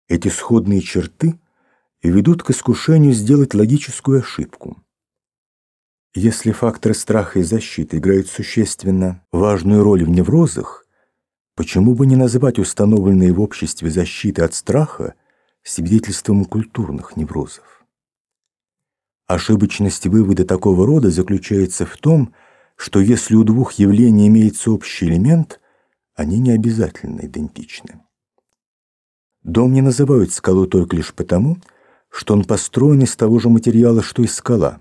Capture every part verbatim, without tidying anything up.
Эти сходные черты ведут к искушению сделать логическую ошибку. Если факторы страха и защиты играют существенно важную роль в неврозах, почему бы не назвать установленные в обществе защиты от страха свидетельством культурных неврозов? Ошибочность вывода такого рода заключается в том, что если у двух явлений имеется общий элемент, они не обязательно идентичны. Дом не называют скалой только лишь потому, что он построен из того же материала, что и скала.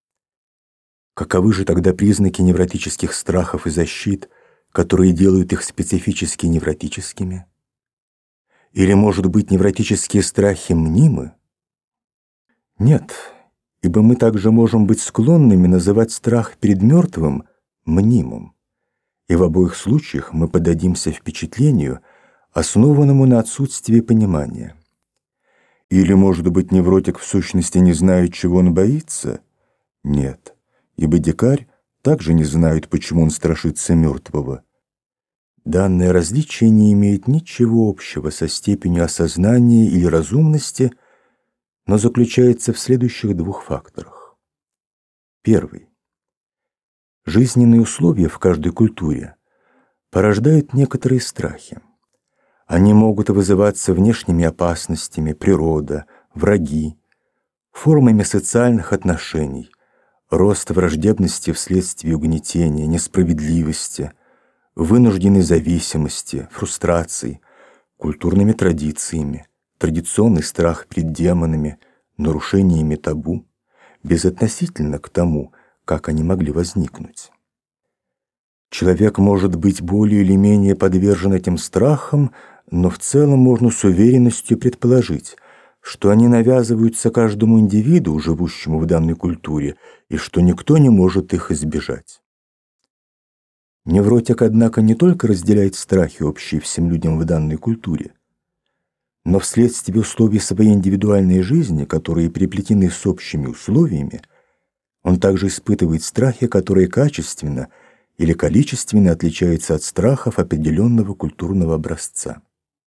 Каковы же тогда признаки невротических страхов и защит, которые делают их специфически невротическими? Или, может быть, невротические страхи мнимы? Нет, ибо мы также можем быть склонными называть страх перед мертвым мнимым, и в обоих случаях мы поддадимся впечатлению, основанному на отсутствии понимания. Или, может быть, невротик в сущности не знает, чего он боится? Нет, ибо дикарь также не знает, почему он страшится мертвого. Данное различие не имеет ничего общего со степенью осознания или разумности, но заключается в следующих двух факторах. Первый. Жизненные условия в каждой культуре порождают некоторые страхи. Они могут вызываться внешними опасностями, природа, враги, формами социальных отношений, рост враждебности вследствие угнетения, несправедливости, вынужденной зависимости, фрустраций, культурными традициями, традиционный страх перед демонами, нарушениями табу, безотносительно к тому, как они могли возникнуть. Человек может быть более или менее подвержен этим страхам, но в целом можно с уверенностью предположить, что они навязываются каждому индивиду, живущему в данной культуре, и что никто не может их избежать. Невротик, однако, не только разделяет страхи, общие всем людям в данной культуре, но вследствие условий своей индивидуальной жизни, которые переплетены с общими условиями, он также испытывает страхи, которые качественно или количественно отличаются от страхов определенного культурного образца.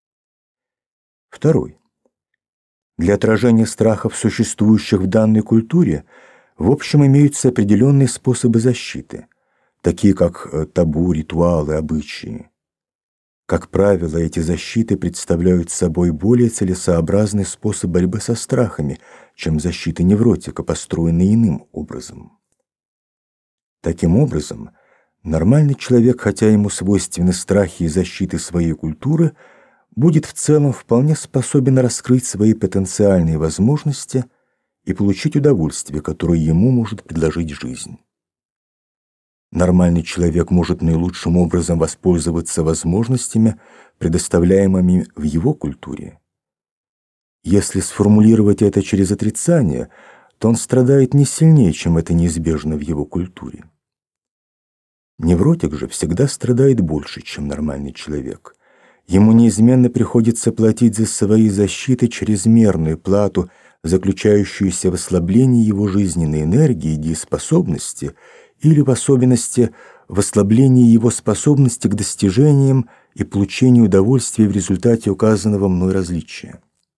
Второй. Для отражения страхов, существующих в данной культуре, в общем имеются определенные способы защиты, такие как табу, ритуалы, обычаи. Как правило, эти защиты представляют собой более целесообразный способ борьбы со страхами, чем защита невротика, построенная иным образом. Таким образом, нормальный человек, хотя ему свойственны страхи и защиты своей культуры, будет в целом вполне способен раскрыть свои потенциальные возможности и получить удовольствие, которое ему может предложить жизнь. Нормальный человек может наилучшим образом воспользоваться возможностями, предоставляемыми в его культуре. Если сформулировать это через отрицание, то он страдает не сильнее, чем это неизбежно в его культуре. Невротик же всегда страдает больше, чем нормальный человек. Ему неизменно приходится платить за свои защиты чрезмерную плату, заключающуюся в ослаблении его жизненной энергии и дееспособности, или в особенности в ослаблении его способности к достижениям и получению удовольствия в результате указанного мной различия.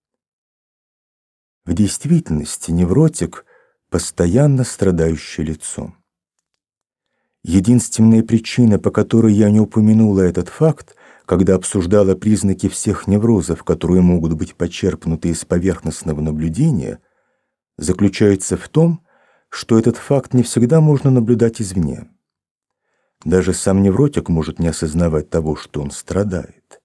В действительности невротик – постоянно страдающее лицо. Единственная причина, по которой я не упомянула этот факт, когда обсуждала признаки всех неврозов, которые могут быть почерпнуты из поверхностного наблюдения, заключается в том, что этот факт не всегда можно наблюдать извне. Даже сам невротик может не осознавать того, что он страдает.